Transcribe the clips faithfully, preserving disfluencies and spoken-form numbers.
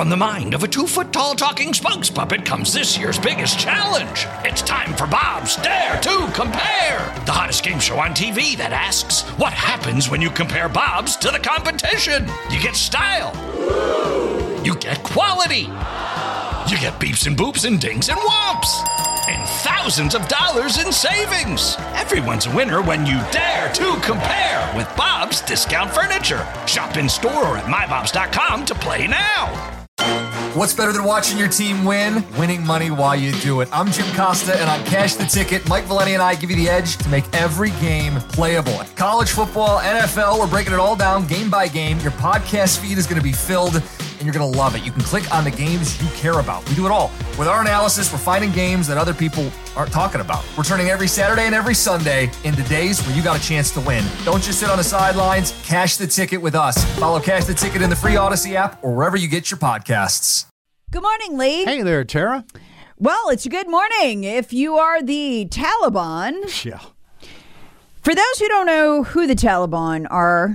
From the mind of a two-foot-tall talking spokes puppet comes this year's biggest challenge. It's time for Bob's Dare to Compare, the hottest game show on T V that asks, what happens when you compare Bobs to the competition? You get style. You get quality. You get beeps and boops and dings and whomps. And thousands of dollars in savings. Everyone's a winner when you dare to compare with Bob's Discount Furniture. Shop in store or at my bobs dot com to play now. What's better than watching your team win? Winning money while you do it. I'm Jim Costa, and on Cash the Ticket, Mike Valenti and I give you the edge to make every game playable. College football, N F L, we're breaking it all down game by game. Your podcast feed is going to be filled, and you're going to love it. You can click on the games you care about. We do it all. With our analysis, we're finding games that other people aren't talking about. We're turning every Saturday and every Sunday into days where you got a chance to win. Don't just sit on the sidelines. Cash the Ticket with us. Follow Cash the Ticket in the free Odyssey app or wherever you get your podcasts. Good morning, Lee. Hey there, Tara. Well, it's a good morning if you are the Taliban. Yeah. For those who don't know who the Taliban are,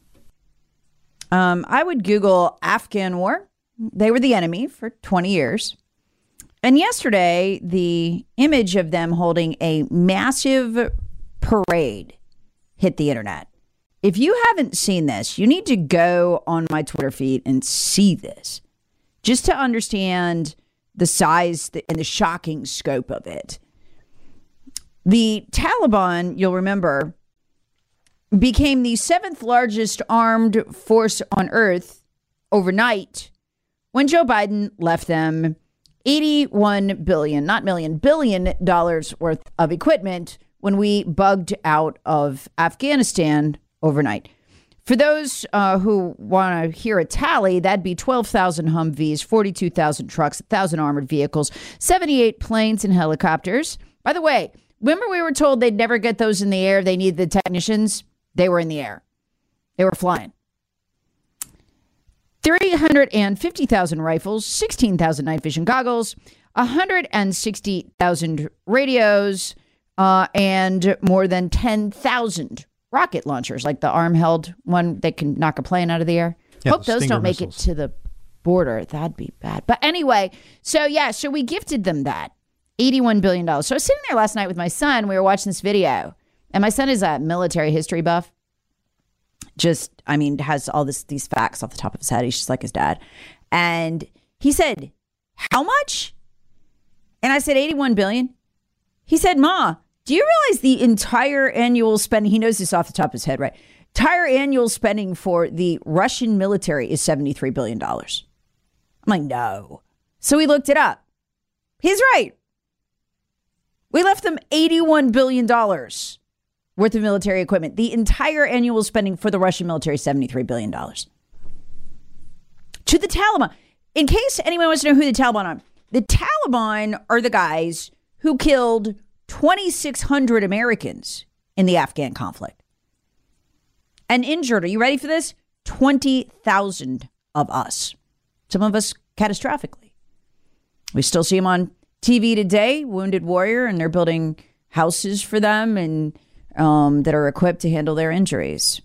um, I would Google Afghan war. They were the enemy for twenty years. And yesterday, the image of them holding a massive parade hit the internet. If you haven't seen this, you need to go on my Twitter feed and see this, just to understand the size and the shocking scope of it. The Taliban, you'll remember, became the seventh largest armed force on earth overnight when Joe Biden left them eighty-one billion, not million, billion dollars worth of equipment when we bugged out of Afghanistan overnight. For those uh, who want to hear a tally, that'd be twelve thousand Humvees, forty-two thousand trucks, one thousand armored vehicles, seventy-eight planes and helicopters. By the way, remember we were told they'd never get those in the air? They needed the technicians. They were in the air. They were flying. three hundred fifty thousand rifles, sixteen thousand night vision goggles, one hundred sixty thousand radios, uh, and more than ten thousand rocket launchers, like the arm-held one that can knock a plane out of the air. Yeah, Hope those Stinger don't make missiles. it to the border. That'd be bad. But anyway, so yeah, so we gifted them that eighty-one billion dollars. So I was sitting there last night with my son. We were watching this video, and my son is a military history buff. Just, I mean, has all this these facts off the top of his head. He's just like his dad. And he said, how much? And I said, eighty-one billion. He said, Ma, do you realize the entire annual spending, he knows this off the top of his head, right? Entire annual spending for the Russian military is seventy-three billion dollars. I'm like, no. So we looked it up. He's right. We left them eighty-one billion dollars worth of military equipment. The entire annual spending for the Russian military is seventy-three billion dollars. To the Taliban. In case anyone wants to know who the Taliban are, the Taliban are the guys who killed twenty-six hundred Americans in the Afghan conflict. And injured, are you ready for this? twenty thousand of us. Some of us catastrophically. We still see them on T V today, Wounded Warrior, and they're building houses for them and um, that are equipped to handle their injuries.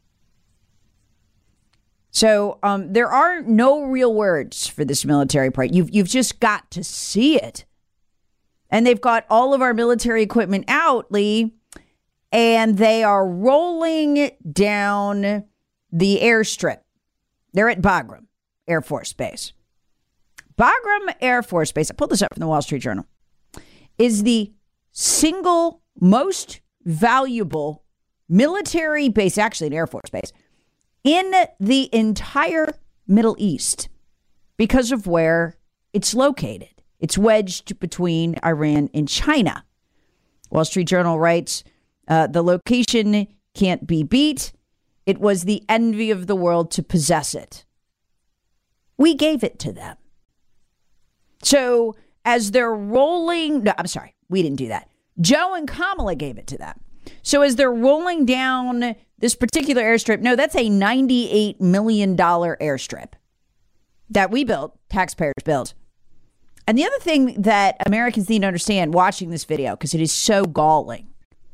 So um, there are no real words for this military part. You've, you've just got to see it. And they've got all of our military equipment out, Lee, and they are rolling down the airstrip. They're at Bagram Air Force Base. Bagram Air Force Base, I pulled this up from the Wall Street Journal, is the single most valuable military base, actually an Air Force base, in the entire Middle East because of where it's located. It's wedged between Iran and China. Wall Street Journal writes, uh, the location can't be beat. It was the envy of the world to possess it. We gave it to them. So as they're rolling, no, I'm sorry, we didn't do that. Joe and Kamala gave it to them. So as they're rolling down this particular airstrip, no, that's a ninety-eight million dollars airstrip that we built, taxpayers built. And the other thing that Americans need to understand watching this video, because it is so galling,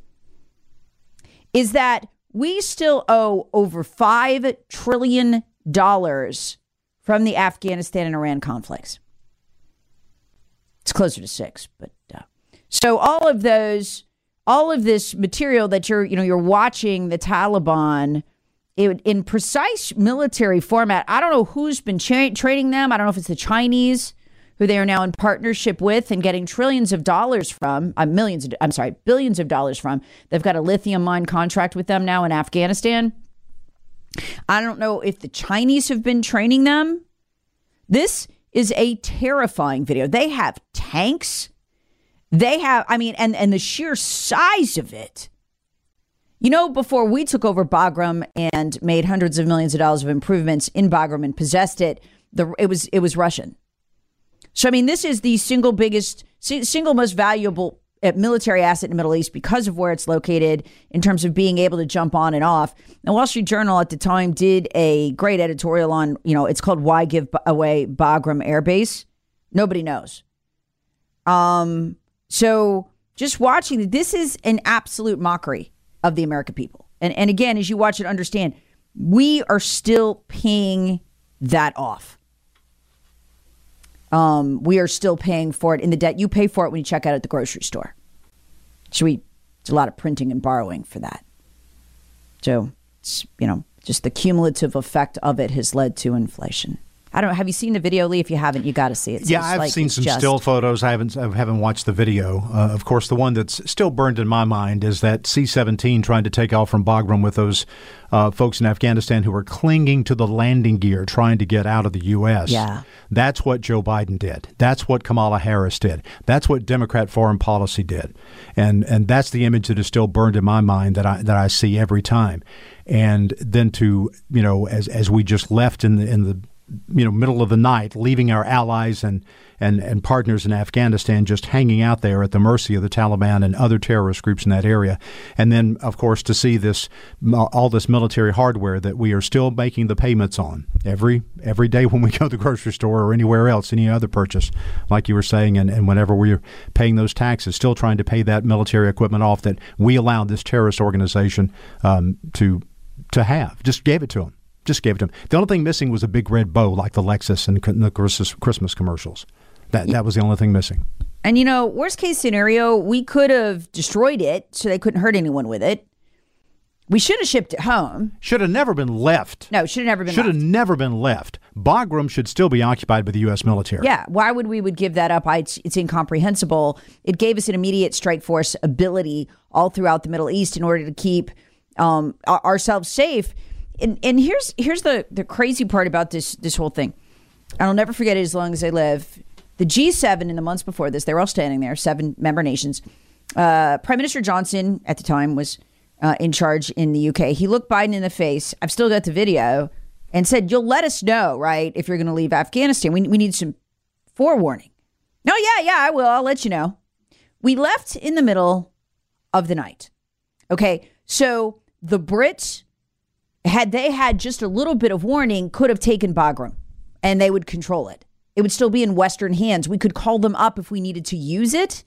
is that we still owe over five trillion dollars from the Afghanistan and Iran conflicts. It's closer to six, but uh, so all of those, all of this material that you're, you know, you're watching the Taliban it, in precise military format. I don't know who's been cha- training them. I don't know if it's the Chinese, who they are now in partnership with and getting trillions of dollars from, uh, millions, of, I'm sorry, billions of dollars from. They've got a lithium mine contract with them now in Afghanistan. I don't know if the Chinese have been training them. This is a terrifying video. They have tanks. They have, I mean, and, and the sheer size of it. You know, before we took over Bagram and made hundreds of millions of dollars of improvements in Bagram and possessed it, the it was it was Russian. So, I mean, this is the single biggest, single most valuable military asset in the Middle East because of where it's located in terms of being able to jump on and off. The Wall Street Journal at the time did a great editorial on, you know, it's called Why Give Away Bagram Air Base? Nobody knows. Um, so just watching, this is an absolute mockery of the American people. And, and again, as you watch it, understand, we are still paying that off. Um, we are still paying for it in the debt. You pay for it when you check out at the grocery store. So we, it's a lot of printing and borrowing for that. So, it's, you know, just the cumulative effect of it has led to inflation. I don't know. Have you seen the video, Lee? If you haven't, you got to see it. Yeah, I've like seen some just... still photos. I haven't I haven't watched the video. Uh, of course, the one that's still burned in my mind is that C seventeen trying to take off from Bagram with those uh, folks in Afghanistan who were clinging to the landing gear, trying to get out of the U S. Yeah. That's what Joe Biden did. That's what Kamala Harris did. That's what Democrat foreign policy did. And and that's the image that is still burned in my mind that I that I see every time. And then to, you know, as as we just left in the in the you know, middle of the night, leaving our allies and, and, and partners in Afghanistan just hanging out there at the mercy of the Taliban and other terrorist groups in that area. And then, of course, to see this, all this military hardware that we are still making the payments on every every day when we go to the grocery store or anywhere else, any other purchase, like you were saying, and, and whenever we're paying those taxes, still trying to pay that military equipment off that we allowed this terrorist organization um, to to have. Just gave it to them. Just gave it to him. The only thing missing was a big red bow like the Lexus and the Christmas commercials. That that was the only thing missing. And, you know, worst case scenario, we could have destroyed it so they couldn't hurt anyone with it. We should have shipped it home. Should have never been left. No, should have never been should left. Should have never been left. Bagram should still be occupied by the U S military. Yeah. Why would we would give that up? I, it's, it's incomprehensible. It gave us an immediate strike force ability all throughout the Middle East in order to keep um, ourselves safe. And and here's here's the, the crazy part about this this whole thing. And I'll never forget it as long as I live. The G seven in the months before this, they were all standing there, seven member nations. Uh, Prime Minister Johnson at the time was uh, in charge in the U K. He looked Biden in the face. I've still got the video and said, "You'll let us know, right, if you're going to leave Afghanistan. We we need some forewarning." No, yeah, yeah, I will. I'll let you know. We left in the middle of the night. Okay, so the Brits, had they had just a little bit of warning, could have taken Bagram and they would control it. It would still be in Western hands. We could call them up if we needed to use it.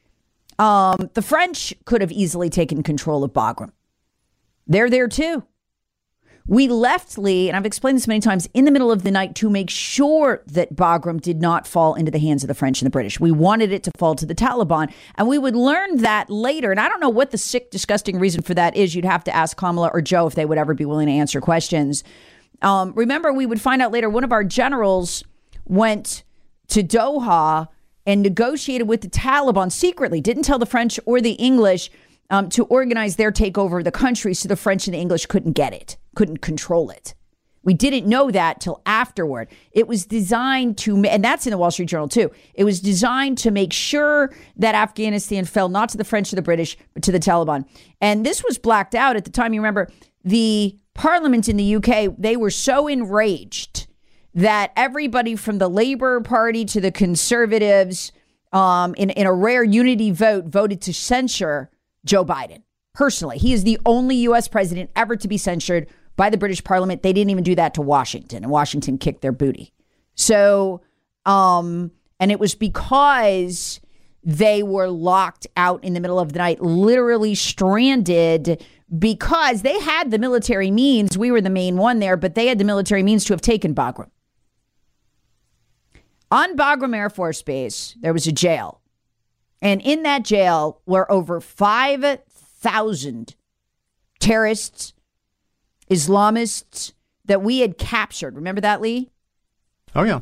Um, the French could have easily taken control of Bagram. They're there too. We left, Lee, and I've explained this many times, in the middle of the night to make sure that Bagram did not fall into the hands of the French and the British. We wanted it to fall to the Taliban, and we would learn that later. And I don't know what the sick, disgusting reason for that is. You'd have to ask Kamala or Joe if they would ever be willing to answer questions. Um, remember, we would find out later, one of our generals went to Doha and negotiated with the Taliban secretly, didn't tell the French or the English um, to organize their takeover of the country so the French and the English couldn't get it, couldn't control it. We didn't know that till afterward. It was designed to, and that's in the Wall Street Journal too, it was designed to make sure that Afghanistan fell not to the French or the British, but to the Taliban. And this was blacked out at the time. You remember the parliament in the U K, they were so enraged that everybody from the Labour Party to the Conservatives, um, in, in a rare unity vote, voted to censure Joe Biden. Personally, he is the only U S president ever to be censured by the British Parliament. They didn't even do that to Washington, and Washington kicked their booty. So, um, and it was because they were locked out in the middle of the night, literally stranded, because they had the military means. We were the main one there, but they had the military means to have taken Bagram. On Bagram Air Force Base, there was a jail. And in that jail were over five thousand terrorists, Islamists that we had captured. Remember that, Lee? Oh, yeah.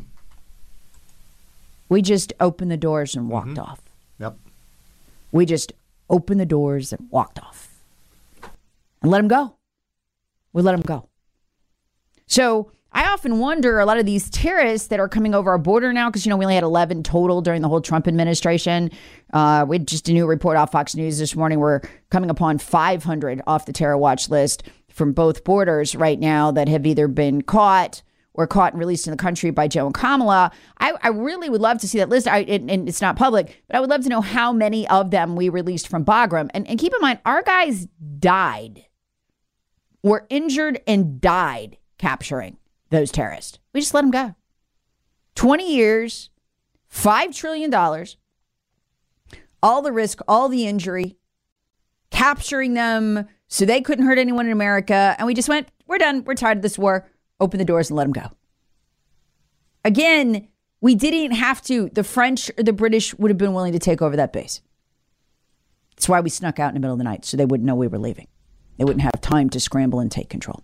We just opened the doors and walked mm-hmm. off. Yep. We just opened the doors and walked off. And let them go. We let them go. So I often wonder, a lot of these terrorists that are coming over our border now, because, you know, we only had eleven total during the whole Trump administration. Uh, we had just a new report off Fox News this morning. We're coming upon five hundred off the terror watch list from both borders right now that have either been caught or caught and released in the country by Joe and Kamala. I, I really would love to see that list. I, and, and it's not public, but I would love to know how many of them we released from Bagram. And, and keep in mind, our guys died, were injured and died capturing those terrorists. We just let them go. twenty years, five trillion dollars, all the risk, all the injury, capturing them so they couldn't hurt anyone in America. And we just went, we're done. We're tired of this war. Open the doors and let them go. Again, we didn't have to. The French or the British would have been willing to take over that base. That's why we snuck out in the middle of the night, so they wouldn't know we were leaving. They wouldn't have time to scramble and take control.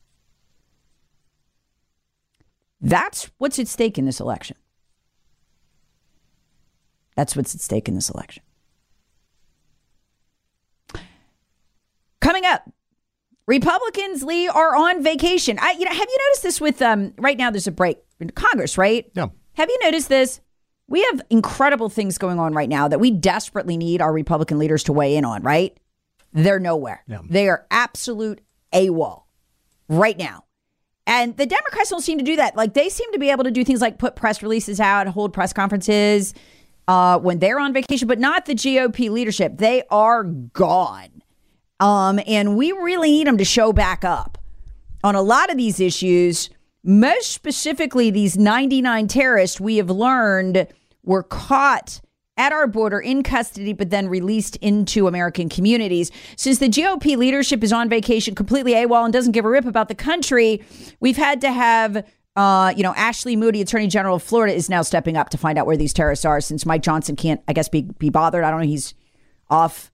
That's what's at stake in this election. That's what's at stake in this election. Coming up, Republicans, Lee, are on vacation. I, you know, have you noticed this with, um, right now there's a break in Congress, right? Yeah. Have you noticed this? We have incredible things going on right now that we desperately need our Republican leaders to weigh in on, right? They're nowhere. Yeah. They are absolute AWOL right now. And the Democrats don't seem to do that. Like, they seem to be able to do things like put press releases out, hold press conferences uh, when they're on vacation, but not the G O P leadership. They are gone. Um, and we really need them to show back up on a lot of these issues. Most specifically, these ninety-nine terrorists we have learned were caught at our border in custody, but then released into American communities. Since the G O P leadership is on vacation, completely AWOL, and doesn't give a rip about the country, we've had to have, uh, you know, Ashley Moody, Attorney General of Florida, is now stepping up to find out where these terrorists are, since Mike Johnson can't, I guess, be, be bothered. I don't know. He's off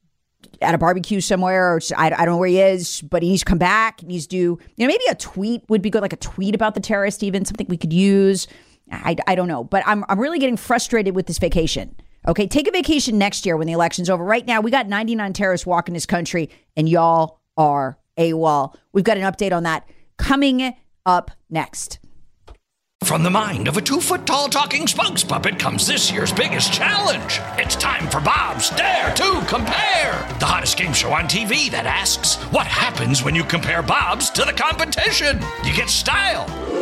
at a barbecue somewhere, or I, I don't know where he is, but he needs to come back. He needs to do, you know, maybe a tweet would be good, like a tweet about the terrorist, even something we could use. I, I don't know, but I'm I'm really getting frustrated with this vacation. Okay, take a vacation next year when the election's over. Right now, we got ninety-nine terrorists walking this country, and y'all are AWOL. We've got an update on that coming up next. From the mind of a two-foot-tall talking spokes puppet comes this year's biggest challenge. It's time for Bob's Dare to Compare, the hottest game show on T V that asks, what happens when you compare Bob's to the competition? You get style.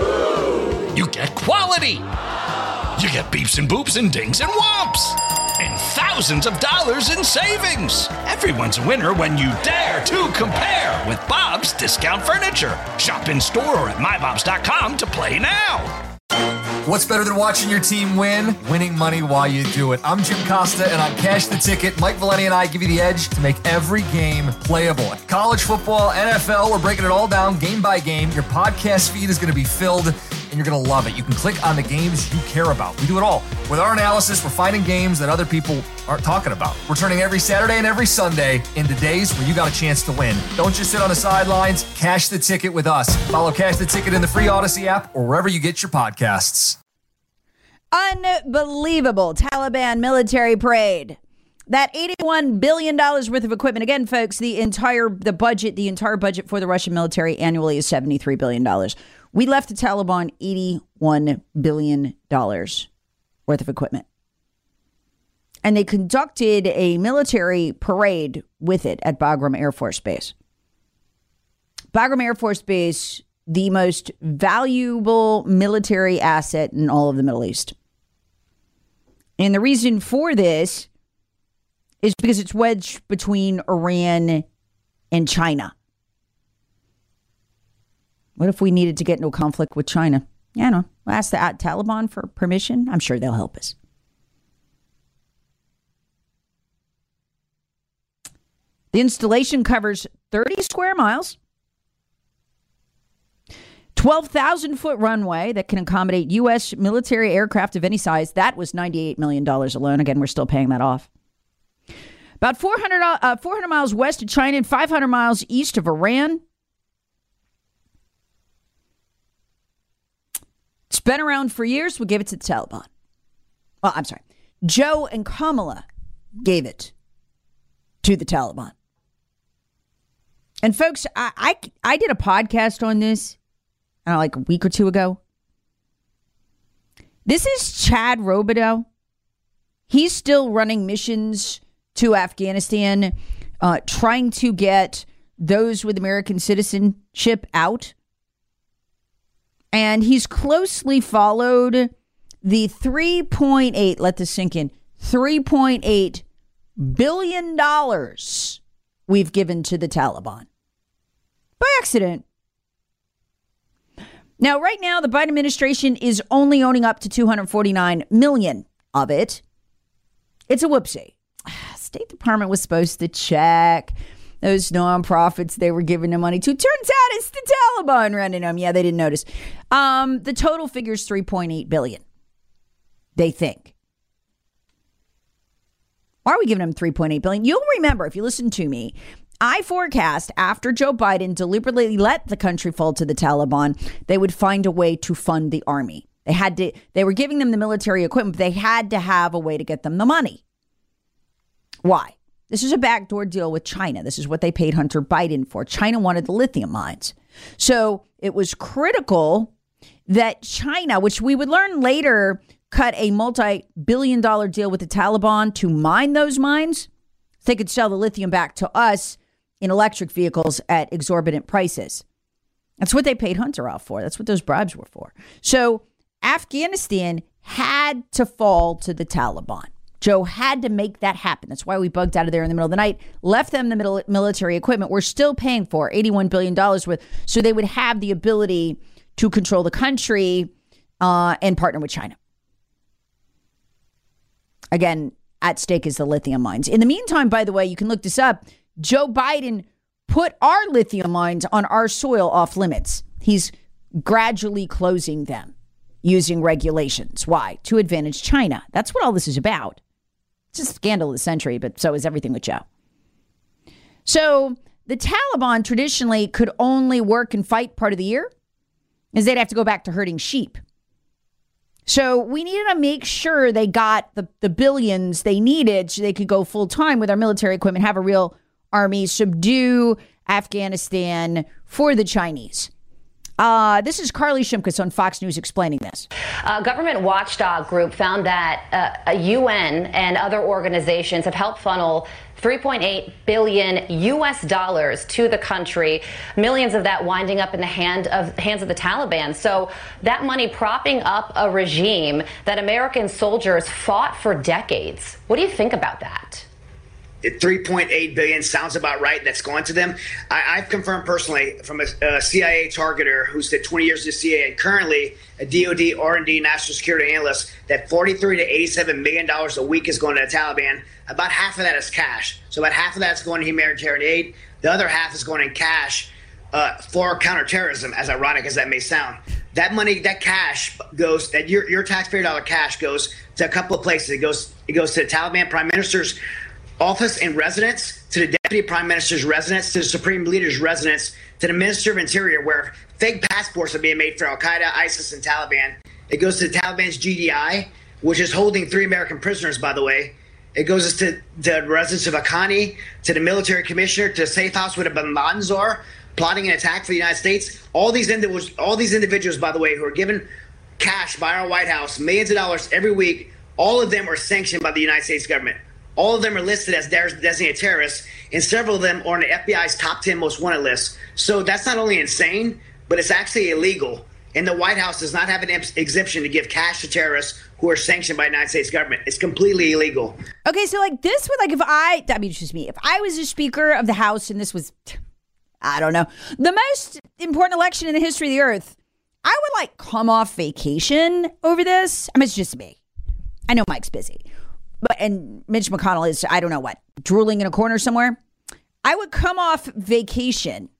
You get quality. You get beeps and boops and dings and whomps. And thousands of dollars in savings. Everyone's a winner when you dare to compare with Bob's Discount Furniture. Shop in store or at my bobs dot com to play now. What's better than watching your team win? Winning money while you do it. I'm Jim Costa, and on Cash the Ticket, Mike Valeni and I give you the edge to make every game playable. College football, N F L, we're breaking it all down game by game. Your podcast feed is going to be filled, and you're going to love it. You can click on the games you care about. We do it all. With our analysis, we're finding games that other people aren't talking about. We're turning every Saturday and every Sunday into days where you got a chance to win. Don't just sit on the sidelines. Cash the Ticket with us. Follow Cash the Ticket in the free Odyssey app or wherever you get your podcasts. Unbelievable Taliban military parade. That eighty-one billion dollars worth of equipment. Again, folks, the entire the budget, the entire budget for the Russian military annually is seventy-three billion dollars. We left the Taliban eighty-one billion dollars worth of equipment. And they conducted a military parade with it at Bagram Air Force Base. Bagram Air Force Base, the most valuable military asset in all of the Middle East. And the reason for this is because it's wedged between Iran and China. What if we needed to get into a conflict with China? Yeah, no. We'll ask the Taliban for permission. I'm sure they'll help us. The installation covers thirty square miles. twelve thousand foot runway that can accommodate U S military aircraft of any size. That was ninety-eight million dollars alone. Again, we're still paying that off. About four hundred, uh, four hundred miles west of China and five hundred miles east of Iran. It's been around for years. We gave it to the Taliban. Well, I'm sorry. Joe and Kamala gave it to the Taliban. And folks, I, I, I did a podcast on this I don't know, like a week or two ago. This is Chad Robideau. He's still running missions to Afghanistan, uh, trying to get those with American citizenship out. And he's closely followed the three point eight, let this sink in, three point eight billion dollars we've given to the Taliban. By accident. Now, right now, the Biden administration is only owning up to two hundred forty-nine million dollars of it. It's a whoopsie. State Department was supposed to check those nonprofits they were giving the money to. Turns out it's the Taliban running them. Yeah, they didn't notice. Um, the total figure is three point eight billion dollars, they think. Why are we giving them three point eight billion dollars? You'll remember, if you listen to me, I forecast after Joe Biden deliberately let the country fall to the Taliban, they would find a way to fund the army. They had to, they were giving them the military equipment, but they had to have a way to get them the money. Why? This is a backdoor deal with China. This is what they paid Hunter Biden for. China wanted the lithium mines. So it was critical that China, which we would learn later, cut a multi-billion dollar deal with the Taliban to mine those mines. They could sell the lithium back to us in electric vehicles at exorbitant prices. That's what they paid Hunter off for. That's what those bribes were for. So Afghanistan had to fall to the Taliban. Joe had to make that happen. That's why we bugged out of there in the middle of the night, left them the middle military equipment we're still paying for, eighty-one billion dollars worth, so they would have the ability to control the country uh, and partner with China. Again, at stake is the lithium mines. In the meantime, by the way, you can look this up. Joe Biden put our lithium mines on our soil off limits. He's gradually closing them using regulations. Why? To advantage China. That's what all this is about. It's a scandal of the century, but so is everything with Joe. So the Taliban traditionally could only work and fight part of the year, as they'd have to go back to herding sheep. So we needed to make sure they got the, the billions they needed so they could go full time with our military equipment, have a real army, subdue Afghanistan for the Chinese. Uh, this is Carly Shimkus on Fox News explaining this. A government watchdog group found that uh, a U N and other organizations have helped funnel three point eight billion U S dollars to the country, millions of that winding up in the hand of hands of the Taliban. So that money propping up a regime that American soldiers fought for decades. What do you think about that? three point eight billion dollars sounds about right. That's going to them. I, I've confirmed personally from a, a C I A targeter who did twenty years at C I A and currently a D O D R and D national security analyst that forty-three to eighty-seven million dollars a week is going to the Taliban. About half of that is cash. So about half of that's going to humanitarian aid. The other half is going in cash uh, for counterterrorism, as ironic as that may sound. That money, that cash goes, that your, your taxpayer dollar cash goes to a couple of places. It goes, it goes to the Taliban Prime Minister's office and residence, to the Deputy Prime Minister's residence, to the Supreme Leader's residence, to the Minister of Interior, where fake passports are being made for Al-Qaeda, ISIS, and Taliban. It goes to the Taliban's G D I, which is holding three American prisoners, by the way. It goes to the residence of Haqqani, to the military commissioner, to the safe house with a bin Laden czar, plotting an attack for the United States. All these individuals, all these individuals, by the way, who are given cash by our White House, millions of dollars every week, all of them are sanctioned by the United States government. All of them are listed as designated terrorists, and several of them are on the F B I's top ten most wanted list. So that's not only insane, but it's actually illegal. And the White House does not have an exemption to give cash to terrorists who are sanctioned by the United States government. It's completely illegal. Okay, so like this would, like if I, I mean, it's just me. If I was a Speaker of the House and this was, I don't know, the most important election in the history of the earth, I would like come off vacation over this. I mean, it's just me. I know Mike's busy. But and Mitch McConnell is, I don't know what, drooling in a corner somewhere. I would come off vacation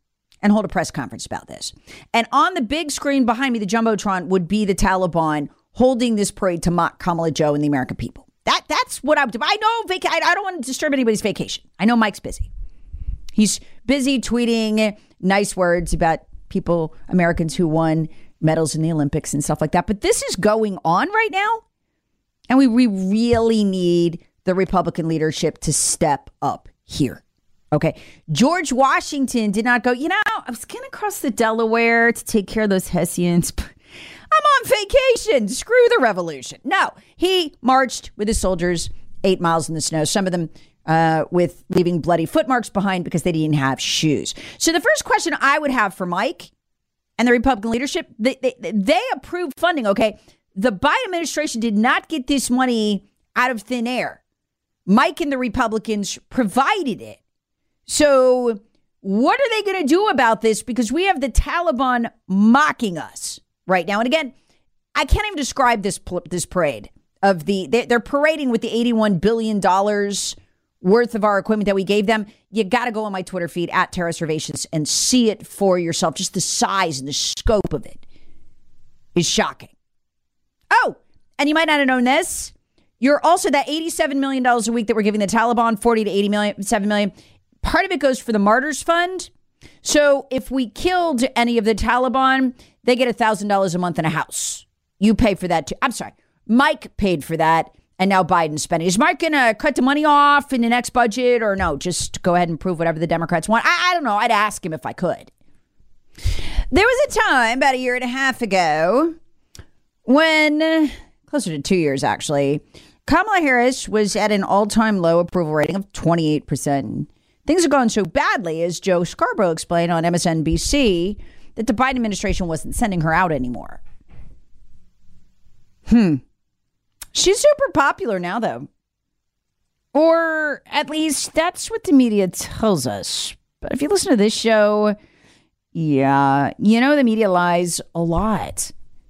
and hold a press conference about this. And on the big screen behind me, the Jumbotron, would be the Taliban holding this parade to mock Kamala Joe and the American people. That That's what I would do. I know vac- I don't want to disturb anybody's vacation. I know Mike's busy. He's busy tweeting nice words about people, Americans who won medals in the Olympics and stuff like that. But this is going on right now. And we, we really need the Republican leadership to step up here. Okay. George Washington did not go, you know, I was going to cross the Delaware to take care of those Hessians. I'm on vacation. Screw the revolution. No, he marched with his soldiers eight miles in the snow, some of them uh, with leaving bloody footmarks behind because they didn't have shoes. So the first question I would have for Mike and the Republican leadership, they, they, they approved funding. Okay. The Biden administration did not get this money out of thin air. Mike and the Republicans provided it. So what are they going to do about this? Because we have the Taliban mocking us right now. And again, I can't even describe this this parade of the, they're parading with the eighty-one billion dollars worth of our equipment that we gave them. You got to go on my Twitter feed at Terra Reservations and see it for yourself. Just the size and the scope of it is shocking. Oh, and you might not have known this. You're also that eighty-seven million dollars a week that we're giving the Taliban, forty to eighty-seven million. Part of it goes for the Martyrs Fund. So if we killed any of the Taliban, they get one thousand dollars a month in a house. You pay for that too. I'm sorry. Mike paid for that, and now Biden's spending. Is Mike going to cut the money off in the next budget, or no? Just go ahead and prove whatever the Democrats want. I, I don't know. I'd ask him if I could. There was a time about a year and a half ago when, closer to two years actually, Kamala Harris was at an all-time low approval rating of twenty-eight percent. Things have gone so badly, as Joe Scarborough explained on M S N B C, that the Biden administration wasn't sending her out anymore. Hmm. She's super popular now, though. Or at least that's what the media tells us. But if you listen to this show, yeah, you know the media lies a lot.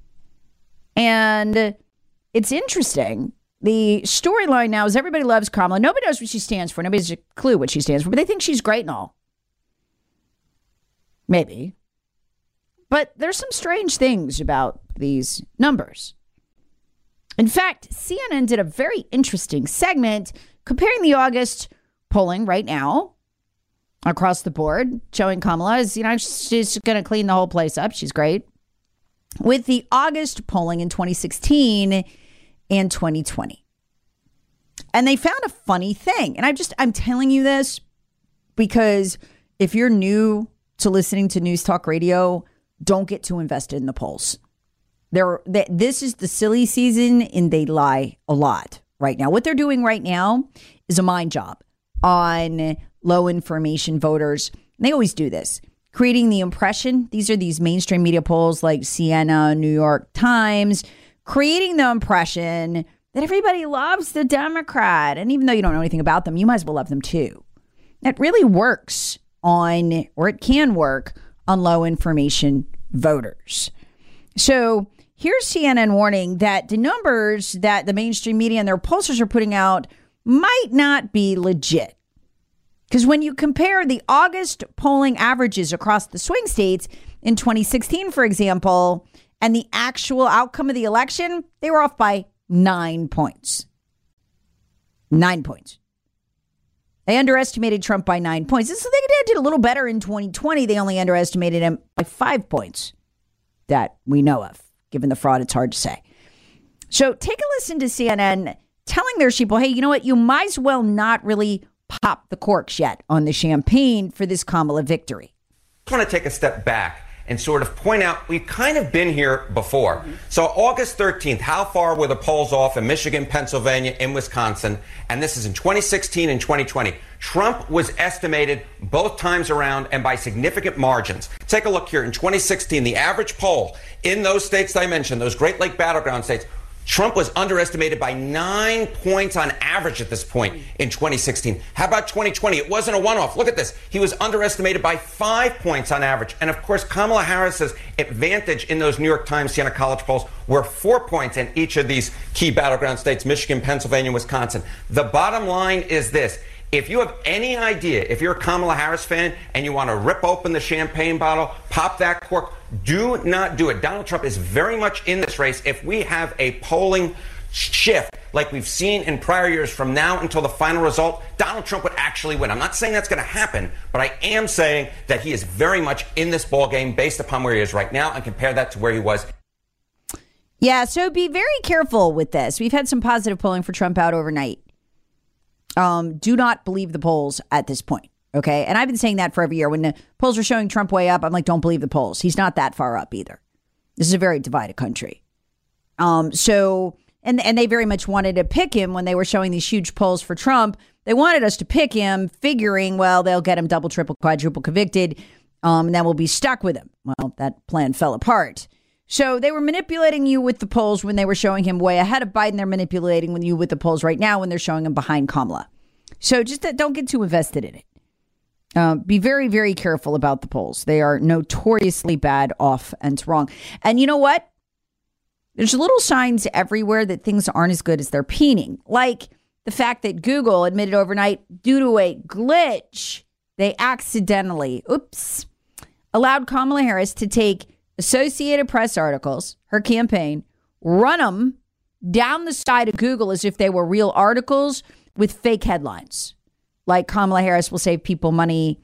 And it's interesting. The storyline now is everybody loves Kamala. Nobody knows what she stands for. Nobody has a clue what she stands for, but they think she's great and all. Maybe. But there's some strange things about these numbers. In fact, C N N did a very interesting segment comparing the August polling right now across the board, showing Kamala is, you know, she's going to clean the whole place up. She's great. With the August polling in twenty sixteen and twenty twenty. And they found a funny thing. And I just, I'm telling you this because if you're new to listening to News Talk Radio, don't get too invested in the polls. They're, they, this is the silly season and they lie a lot right now. What they're doing right now is a mind job on low information voters. And they always do this. Creating the impression. These are these mainstream media polls like C N N, New York Times, creating the impression that everybody loves the Democrat. And even though you don't know anything about them, you might as well love them too. It really works on, or it can work on low information voters. So here's C N N warning that the numbers that the mainstream media and their pollsters are putting out might not be legit. Because when you compare the August polling averages across the swing states in twenty sixteen, for example, and the actual outcome of the election, they were off by nine points. Nine points. They underestimated Trump by nine points. So they did a little better in twenty twenty. They only underestimated him by five points that we know of. Given the fraud, it's hard to say. So take a listen to C N N telling their people, hey, you know what? You might as well not really pop the corks yet on the champagne for this Kamala victory. I want to take a step back and sort of point out we've kind of been here before. Mm-hmm. So August thirteenth, how far were the polls off in Michigan, Pennsylvania, in Wisconsin? And this is in twenty sixteen and twenty twenty. Trump was estimated both times around and by significant margins. Take a look here. In twenty sixteen, the average poll in those states that I mentioned, those Great Lake battleground states, Trump was underestimated by nine points on average at this point in twenty sixteen. How about twenty twenty? It wasn't a one-off. Look at this. He was underestimated by five points on average. And of course, Kamala Harris's advantage in those New York Times Siena College polls were four points in each of these key battleground states, Michigan, Pennsylvania, Wisconsin. The bottom line is this. If you have any idea, if you're a Kamala Harris fan and you want to rip open the champagne bottle, pop that cork, do not do it. Donald Trump is very much in this race. If we have a polling shift like we've seen in prior years from now until the final result, Donald Trump would actually win. I'm not saying that's going to happen, but I am saying that he is very much in this ballgame based upon where he is right now, and compare that to where he was. Yeah, so be very careful with this. We've had some positive polling for Trump out overnight. Um, do not believe the polls at this point, okay? And I've been saying that for every year. When the polls are showing Trump way up, I'm like, don't believe the polls. He's not that far up either. This is a very divided country. Um, so, and, and they very much wanted to pick him when they were showing these huge polls for Trump. They wanted us to pick him, figuring, well, they'll get him double, triple, quadruple convicted, um, and then we'll be stuck with him. Well, that plan fell apart. So they were manipulating you with the polls when they were showing him way ahead of Biden. They're manipulating you with the polls right now when they're showing him behind Kamala. So just that, don't get too invested in it. Uh, be very, very careful about the polls. They are notoriously bad, off, and wrong. And you know what? There's little signs everywhere that things aren't as good as they're painting. Like the fact that Google admitted overnight, due to a glitch, they accidentally, oops, allowed Kamala Harris to take Associated Press articles, her campaign, run them down the side of Google as if they were real articles with fake headlines. Like Kamala Harris will save people money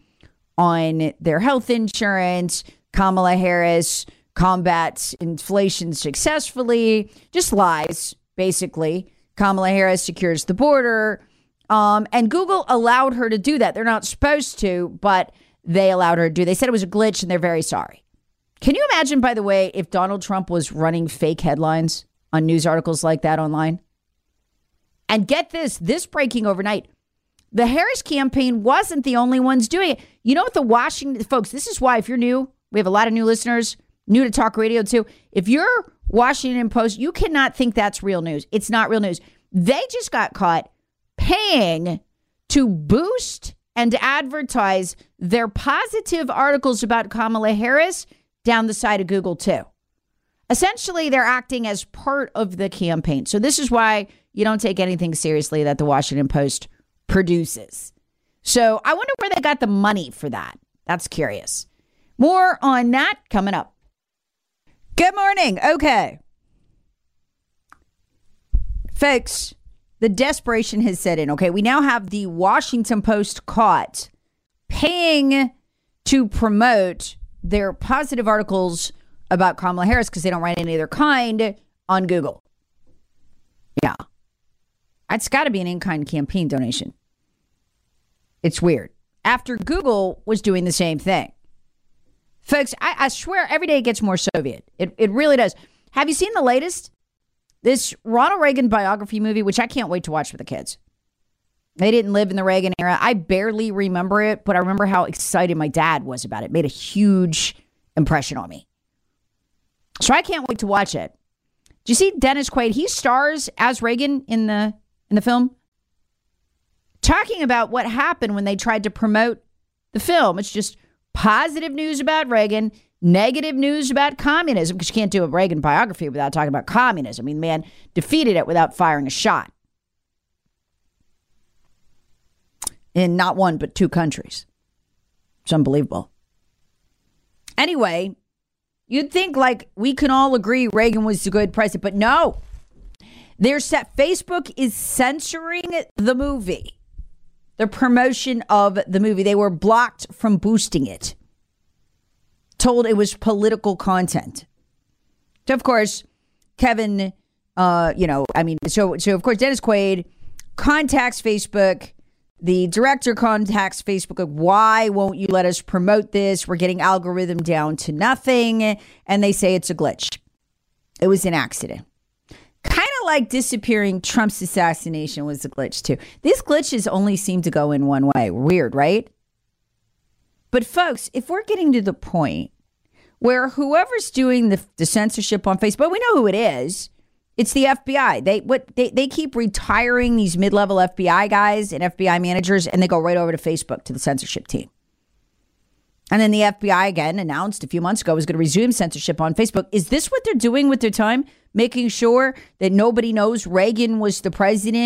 on their health insurance. Kamala Harris combats inflation successfully. Just lies, basically. Kamala Harris secures the border. Um, and Google allowed her to do that. They're not supposed to, but they allowed her to do. They said it was a glitch and they're very sorry. Can you imagine, by the way, if Donald Trump was running fake headlines on news articles like that online? And get this, this breaking overnight, the Harris campaign wasn't the only ones doing it. You know what the Washington, folks, this is why if you're new, we have a lot of new listeners, new to talk radio too. If you're Washington Post, you cannot think that's real news. It's not real news. They just got caught paying to boost and advertise their positive articles about Kamala Harris down the side of Google too. Essentially, they're acting as part of the campaign. So this is why you don't take anything seriously that the Washington Post produces. So I wonder where they got the money for that. That's curious. More on that coming up. Good morning. Okay. Folks, the desperation has set in. Okay, we now have the Washington Post caught paying to promote their positive articles about Kamala Harris because they don't write any of their kind on Google. Yeah. It's got to be an in-kind campaign donation. It's weird. After Google was doing the same thing. Folks, I, I swear every day it gets more Soviet. It, it really does. Have you seen the latest? This Ronald Reagan biography movie, which I can't wait to watch for the kids. They didn't live in the Reagan era. I barely remember it, but I remember how excited my dad was about it. It made a huge impression on me. So I can't wait to watch it. Do you see Dennis Quaid? He stars as Reagan in the in the film. Talking about what happened when they tried to promote the film. It's just positive news about Reagan, negative news about communism, because you can't do a Reagan biography without talking about communism. I mean, the man defeated it without firing a shot. In not one, but two countries. It's unbelievable. Anyway, you'd think like we can all agree Reagan was a good president, but no. They're set. Facebook is censoring the movie. The promotion of the movie. They were blocked from boosting it. Told it was political content. So, of course, Kevin, uh, you know, I mean, so, so of course, Dennis Quaid contacts Facebook. The director contacts Facebook, like, why won't you let us promote this? We're getting algorithm down to nothing. And they say it's a glitch. It was an accident. Kind of like disappearing Trump's assassination was a glitch, too. These glitches only seem to go in one way. Weird, right? But, folks, if we're getting to the point where whoever's doing the, the censorship on Facebook, we know who it is. It's the F B I. They what they, they keep retiring these mid-level F B I guys and F B I managers, and they go right over to Facebook to the censorship team. And then the F B I again announced a few months ago was going to resume censorship on Facebook. Is this what they're doing with their time? Making sure that nobody knows Reagan was the president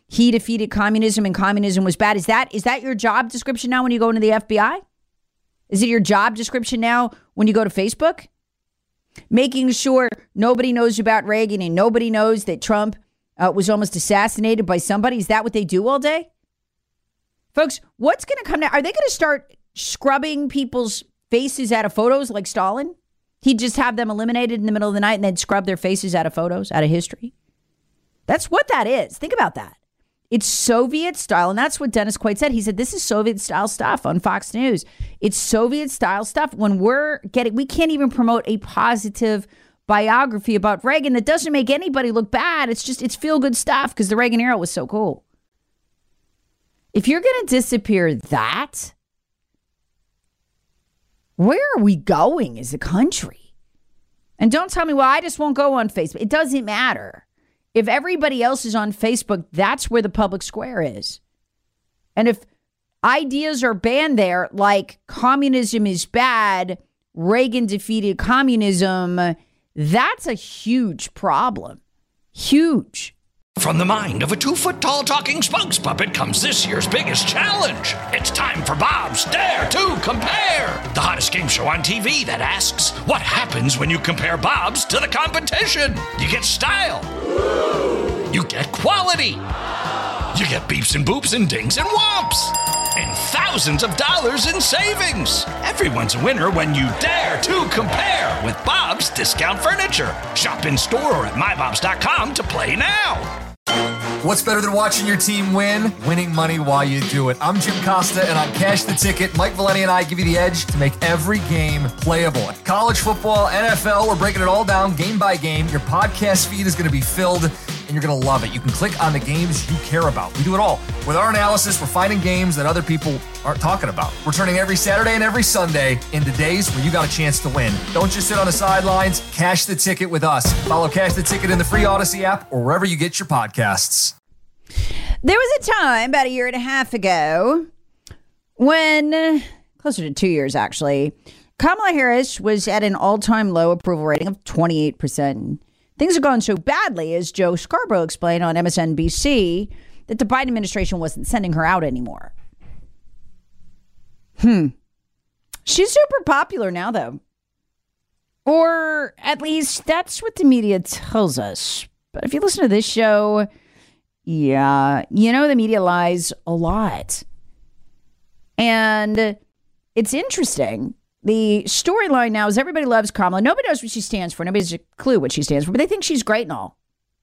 he defeated communism and communism was bad. Is that is that your job description now when you go into the F B I? Is it your job description now when you go to Facebook? Making sure nobody knows about Reagan and nobody knows that Trump uh, was almost assassinated by somebody. Is that what they do all day? Folks, what's going to come now? Are they going to start scrubbing people's faces out of photos like Stalin? He'd just have them eliminated in the middle of the night and then scrub their faces out of photos, out of history. That's what that is. Think about that. It's Soviet style. And that's what Dennis Quaid said. He said, this is Soviet style stuff on Fox News. It's Soviet style stuff. When we're getting, we can't even promote a positive biography about Reagan that doesn't make anybody look bad. It's just, it's feel good stuff because the Reagan era was so cool. If you're going to disappear that, where are we going as a country? And don't tell me, well, I just won't go on Facebook. It doesn't matter. If everybody else is on Facebook, that's where the public square is. And if ideas are banned there, like communism is bad, Reagan defeated communism, that's a huge problem. Huge. From the mind of a two-foot-tall talking spokes puppet comes this year's biggest challenge. It's time for Bob's Dare to Compare, the hottest game show on T V that asks, what happens when you compare Bob's to the competition? You get style. You get quality. You get beeps and boops and dings and whomps. And thousands of dollars in savings. Everyone's a winner when you dare to compare with Bob's Discount Furniture. Shop in store or at my bobs dot com to play now. What's better than watching your team win? Winning money while you do it. I'm Jim Costa, and on Cash the Ticket, Mike Valenti and I give you the edge to make every game playable. College football, N F L, we're breaking it all down game by game. Your podcast feed is going to be filled, and you're going to love it. You can click on the games you care about. We do it all. With our analysis, we're finding games that other people aren't talking about. We're turning every Saturday and every Sunday into days where you got a chance to win. Don't just sit on the sidelines. Cash the Ticket with us. Follow Cash the Ticket in the free Odyssey app or wherever you get your podcasts. There was a time about a year and a half ago when, closer to two years actually, Kamala Harris was at an all-time low approval rating of twenty-eight percent. Things have gone so badly, as Joe Scarborough explained on M S N B C, that the Biden administration wasn't sending her out anymore. Hmm. She's super popular now, though. Or at least that's what the media tells us. But if you listen to this show, yeah, you know the media lies a lot. And it's interesting. The storyline now is everybody loves Kamala. Nobody knows what she stands for. Nobody has a clue what she stands for, but they think she's great and all.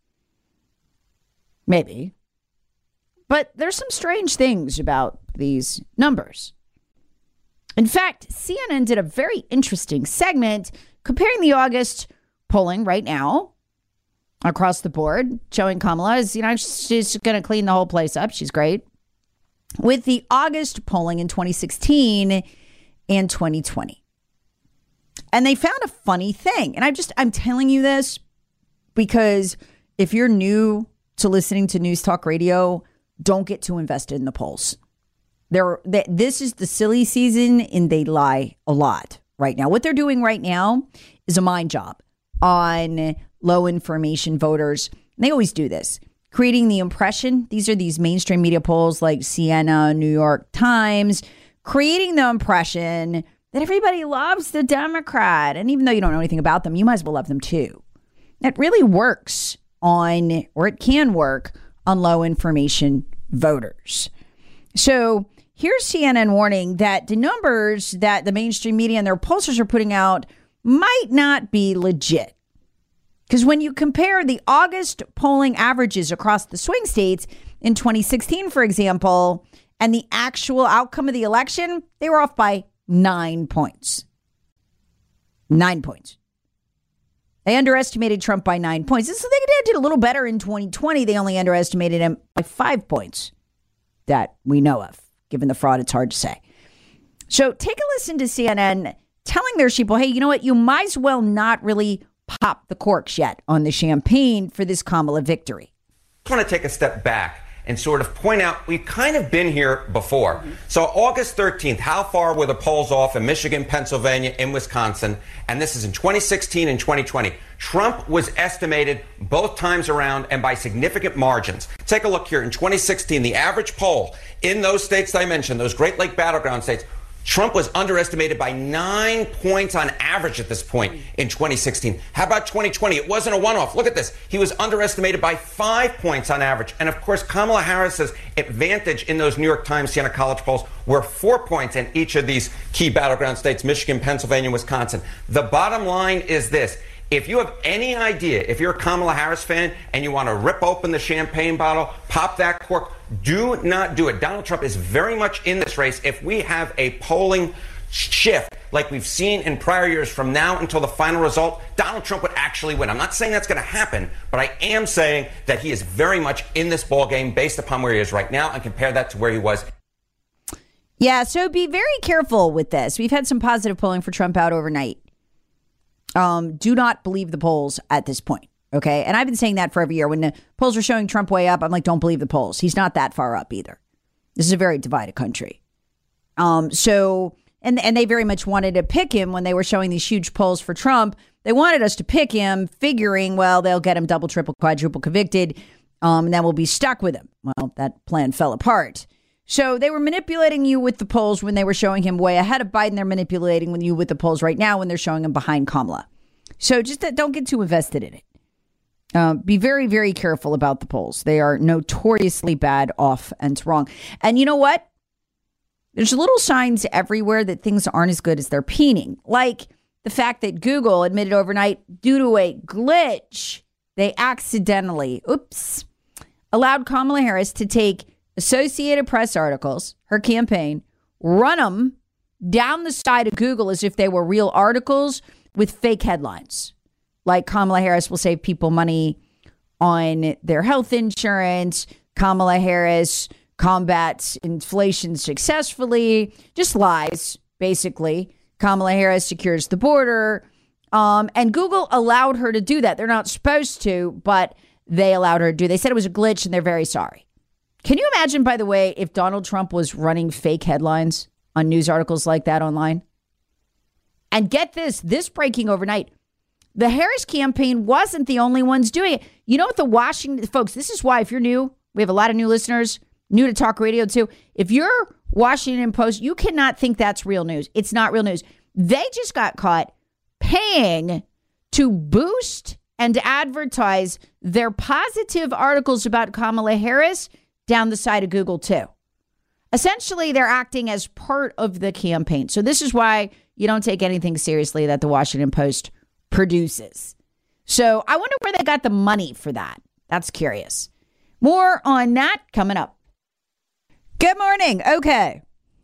Maybe. But there's some strange things about these numbers. In fact, C N N did a very interesting segment comparing the August polling right now across the board, showing Kamala is, you know, she's going to clean the whole place up. She's great. With the August polling in twenty sixteen and twenty twenty. And they found a funny thing. And I just, I'm telling you this because if you're new to listening to News Talk Radio, don't get too invested in the polls. They're, they, this is the silly season and they lie a lot right now. What they're doing right now is a mind job on low information voters. And they always do this. Creating the impression. These are these mainstream media polls like C N N, New York Times, creating the impression that everybody loves the Democrat. And even though you don't know anything about them, you might as well love them too. That really works on, or it can work on low information voters. So here's C N N warning that the numbers that the mainstream media and their pollsters are putting out might not be legit. Because when you compare the August polling averages across the swing states in twenty sixteen, for example, and the actual outcome of the election, they were off by nine points. Nine points. They underestimated Trump by nine points. So they did a little better in twenty twenty. They only underestimated him by five points that we know of. Given the fraud, it's hard to say. So take a listen to C N N telling their people, hey, you know what? You might as well not really pop the corks yet on the champagne for this Kamala victory. I want to take a step back and sort of point out we've kind of been here before. Mm-hmm. So August thirteenth, how far were the polls off in Michigan, Pennsylvania, in Wisconsin? And this is in twenty sixteen and twenty twenty. Trump was estimated both times around and by significant margins. Take a look here. In twenty sixteen, the average poll in those states that I mentioned, those Great Lake battleground states, Trump was underestimated by nine points on average at this point in twenty sixteen. How about twenty twenty? It wasn't a one-off. Look at this. He was underestimated by five points on average. And of course, Kamala Harris's advantage in those New York Times Siena College polls were four points in each of these key battleground states, Michigan, Pennsylvania, Wisconsin. The bottom line is this. If you have any idea, if you're a Kamala Harris fan and you want to rip open the champagne bottle, pop that cork, do not do it. Donald Trump is very much in this race. If we have a polling shift like we've seen in prior years from now until the final result, Donald Trump would actually win. I'm not saying that's going to happen, but I am saying that he is very much in this ballgame based upon where he is right now, and compare that to where he was. Yeah, so be very careful with this. We've had some positive polling for Trump out overnight. Um, do not believe the polls at this point. Okay. And I've been saying that for every year. When the polls are showing Trump way up, I'm like, don't believe the polls. He's not that far up either. This is a very divided country. Um, so, and, and they very much wanted to pick him when they were showing these huge polls for Trump. They wanted us to pick him, figuring, well, they'll get him double, triple, quadruple convicted. Um, and then we'll be stuck with him. Well, that plan fell apart. So they were manipulating you with the polls when they were showing him way ahead of Biden. They're manipulating with you with the polls right now when they're showing him behind Kamala. So just uh, don't get too invested in it. Uh, be very, very careful about the polls. They are notoriously bad, off, and wrong. And you know what? There's little signs everywhere that things aren't as good as they're painting. Like the fact that Google admitted overnight, due to a glitch, they accidentally, oops, allowed Kamala Harris to take Associated Press articles, her campaign, run them down the side of Google as if they were real articles with fake headlines. Like Kamala Harris will save people money on their health insurance. Kamala Harris combats inflation successfully. Just lies, basically. Kamala Harris secures the border. Um, and Google allowed her to do that. They're not supposed to, but they allowed her to do. They said it was a glitch and they're very sorry. Can you imagine, by the way, if Donald Trump was running fake headlines on news articles like that online? And get this, this breaking overnight, the Harris campaign wasn't the only ones doing it. You know what the Washington, folks, this is why if you're new, we have a lot of new listeners, new to talk radio too. If you're Washington Post, you cannot think that's real news. It's not real news. They just got caught paying to boost and advertise their positive articles about Kamala Harris down the side of Google too. Essentially, they're acting as part of the campaign. So this is why you don't take anything seriously that the Washington Post produces. So I wonder where they got the money for that. That's curious. More on that coming up. Good morning. Okay.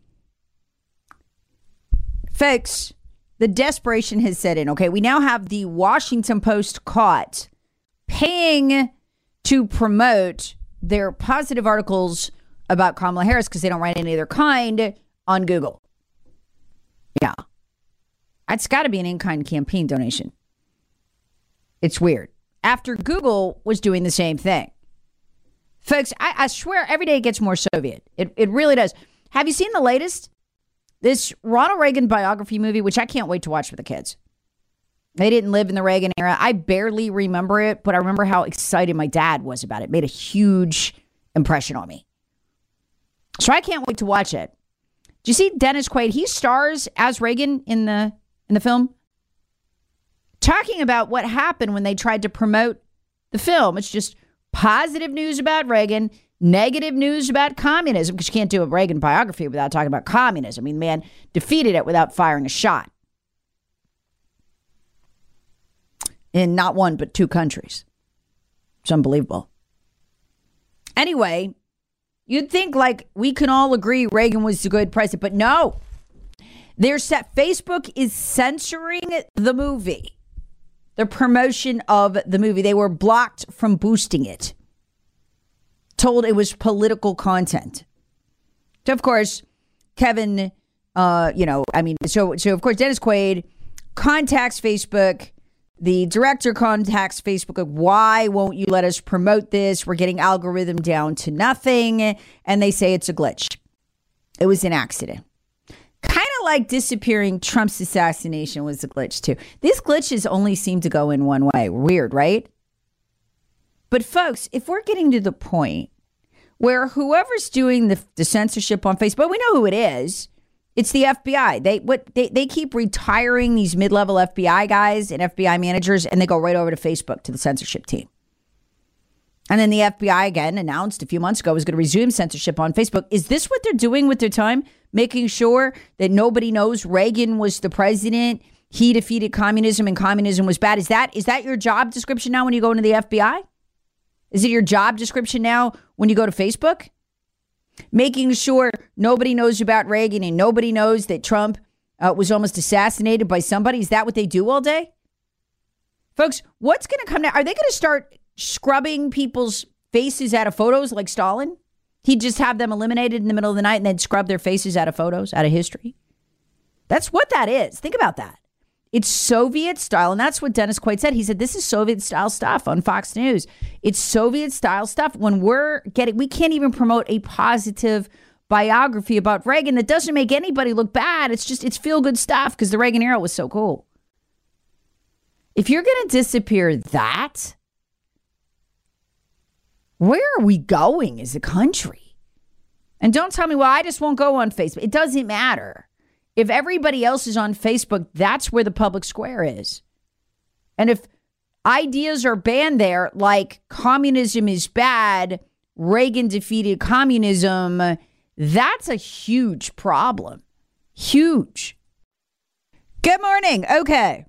Folks, the desperation has set in. Okay, we now have the Washington Post caught paying to promote their positive articles about Kamala Harris because they don't write any of their kind on Google. Yeah. It's got to be an in-kind campaign donation. It's weird. After Google was doing the same thing. Folks, I, I swear every day it gets more Soviet. It, it really does. Have you seen the latest? This Ronald Reagan biography movie, which I can't wait to watch with the kids. They didn't live in the Reagan era. I barely remember it, but I remember how excited my dad was about it. It made a huge impression on me. So I can't wait to watch it. Do you see Dennis Quaid? He stars as Reagan in the in the film. Talking about what happened when they tried to promote the film. It's just positive news about Reagan, negative news about communism, because you can't do a Reagan biography without talking about communism. I mean, the man defeated it without firing a shot. In not one, but two countries. It's unbelievable. Anyway, you'd think like we can all agree Reagan was a good president, but no. They're set. Facebook is censoring the movie. The promotion of the movie. They were blocked from boosting it. Told it was political content. So, of course, Kevin, uh, you know, I mean, so, so of course, Dennis Quaid contacts Facebook. The director contacts Facebook, like, why won't you let us promote this? We're getting algorithm down to nothing. And they say it's a glitch. It was an accident. Kind of of like disappearing Trump's assassination was a glitch too. These glitches only seem to go in one way. Weird, right? But folks, if we're getting to the point where whoever's doing the, the censorship on Facebook, we know who it is. It's the F B I. They what they, they keep retiring these mid-level F B I guys and F B I managers, and they go right over to Facebook to the censorship team. And then the F B I again announced a few months ago was going to resume censorship on Facebook. Is this what they're doing with their time? Making sure that nobody knows Reagan was the president, he defeated communism, and communism was bad. Is that is that your job description now when you go into the F B I? Is it your job description now when you go to Facebook? Making sure nobody knows about Reagan and nobody knows that Trump uh, was almost assassinated by somebody. Is that what they do all day? Folks, what's going to come now? Are they going to start scrubbing people's faces out of photos like Stalin? He'd just have them eliminated in the middle of the night and then scrub their faces out of photos, out of history. That's what that is. Think about that. It's Soviet style. And that's what Dennis Quaid said. He said, this is Soviet style stuff on Fox News. It's Soviet style stuff when we're getting, we can't even promote a positive biography about Reagan that doesn't make anybody look bad. It's just, it's feel good stuff because the Reagan era was so cool. If you're going to disappear that, where are we going as a country? And don't tell me, well, I just won't go on Facebook. It doesn't matter. If everybody else is on Facebook, that's where the public square is. And if ideas are banned there, like communism is bad, Reagan defeated communism, that's a huge problem. Huge. Good morning. Okay.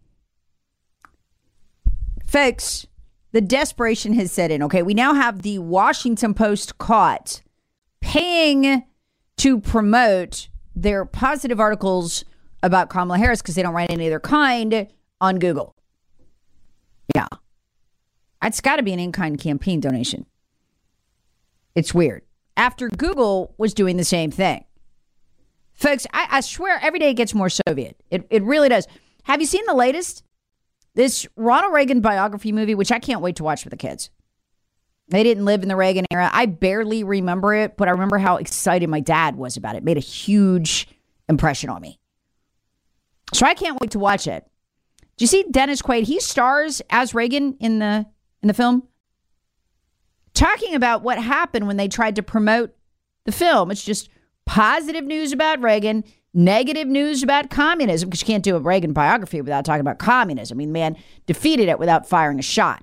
Folks, the desperation has set in. Okay, we now have the Washington Post caught paying to promote their positive articles about Kamala Harris because they don't write any of their kind on Google. Yeah. It's got to be an in-kind campaign donation. It's weird. After Google was doing the same thing. Folks, I, I swear every day it gets more Soviet. It, it really does. Have you seen the latest? This Ronald Reagan biography movie, which I can't wait to watch with the kids. They didn't live in the Reagan era. I barely remember it, but I remember how excited my dad was about it. It made a huge impression on me. So I can't wait to watch it. Do you see Dennis Quaid? He stars as Reagan in the in the film. Talking about what happened when they tried to promote the film. It's just positive news about Reagan, negative news about communism, because you can't do a Reagan biography without talking about communism. I mean, the man defeated it without firing a shot.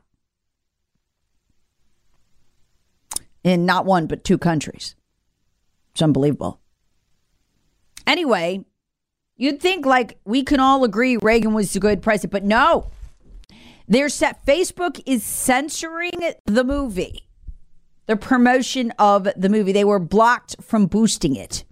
In not one, but two countries. It's unbelievable. Anyway, you'd think like we can all agree Reagan was a good president, but no. They're set. Facebook is censoring the movie, the promotion of the movie. They were blocked from boosting it.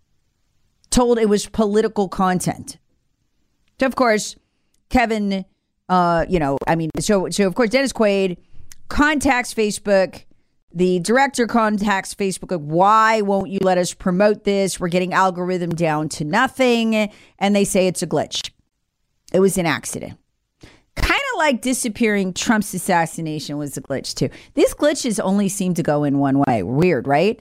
Told it was political content. So, of course, Kevin, uh, you know, I mean, so, so of course, Dennis Quaid contacts Facebook. The director contacts Facebook, like, why won't you let us promote this? We're getting algorithm down to nothing. And they say it's a glitch. It was an accident. Kind of like disappearing Trump's assassination was a glitch, too. These glitches only seem to go in one way. Weird, right?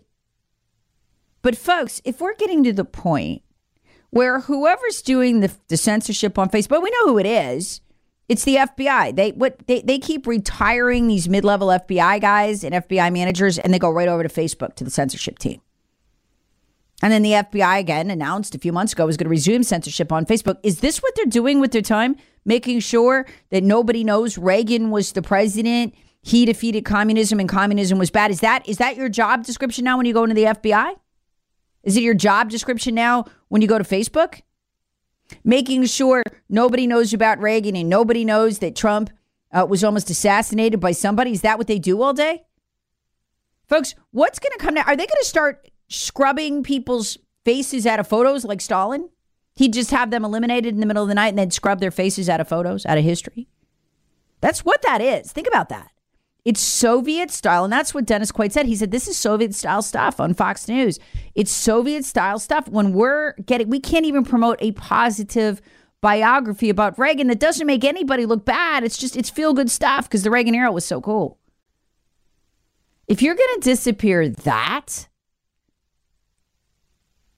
But folks, if we're getting to the point where whoever's doing the, the censorship on Facebook, we know who it is. It's the F B I. They what they, they keep retiring these mid-level F B I guys and F B I managers, and they go right over to Facebook to the censorship team. And then the F B I again announced a few months ago was going to resume censorship on Facebook. Is this what they're doing with their time? Making sure that nobody knows Reagan was the president, he defeated communism, and communism was bad. Is that is that your job description now when you go into the F B I? Is it your job description now when you go to Facebook? Making sure nobody knows about Reagan and nobody knows that Trump uh, was almost assassinated by somebody. Is that what they do all day? Folks, what's going to come now? Are they going to start scrubbing people's faces out of photos like Stalin? He'd just have them eliminated in the middle of the night and then scrub their faces out of photos, out of history. That's what that is. Think about that. It's Soviet style. And that's what Dennis Quaid said. He said, this is Soviet style stuff on Fox News. It's Soviet style stuff when we're getting, we can't even promote a positive biography about Reagan that doesn't make anybody look bad. It's just, it's feel good stuff because the Reagan era was so cool. If you're going to disappear that,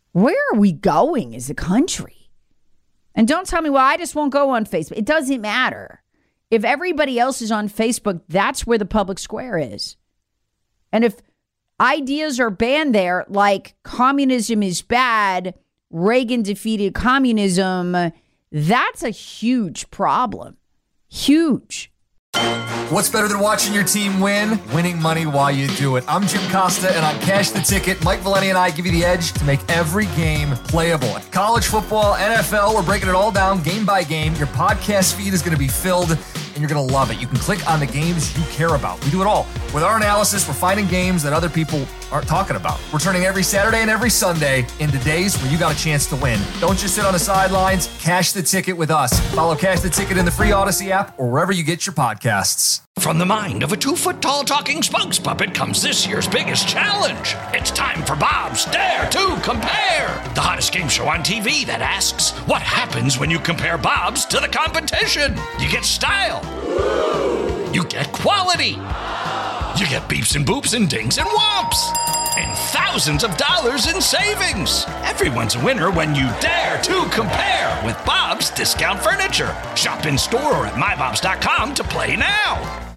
Where are we going as a country? And don't tell me, well, I just won't go on Facebook. It doesn't matter. If everybody else is on Facebook, that's where the public square is. And if ideas are banned there, like communism is bad, Reagan defeated communism, that's a huge problem. Huge. What's better than watching your team win? Winning money while you do it. I'm Jim Costa, and on Cash the Ticket, Mike Valeni and I give you the edge to make every game playable. College football, N F L, we're breaking it all down game by game. Your podcast feed is going to be filled, and you're going to love it. You can click on the games you care about. We do it all. With our analysis, we're finding games that other people aren't talking about. We're turning every Saturday and every Sunday into days where you got a chance to win. Don't just sit on the sidelines. Cash the Ticket with us. Follow Cash the Ticket in the free Odyssey app or wherever you get your podcasts. From the mind of a two-foot-tall talking spokes puppet comes this year's biggest challenge. It's time for Bob's Dare to Compare, the hottest game show on T V that asks, what happens when you compare Bob's to the competition? You get style. You get quality. You get beeps and boops and dings and whomps. And thousands of dollars in savings. Everyone's a winner when you dare to compare with Bob's Discount Furniture. Shop in store or at my bobs dot com to play now.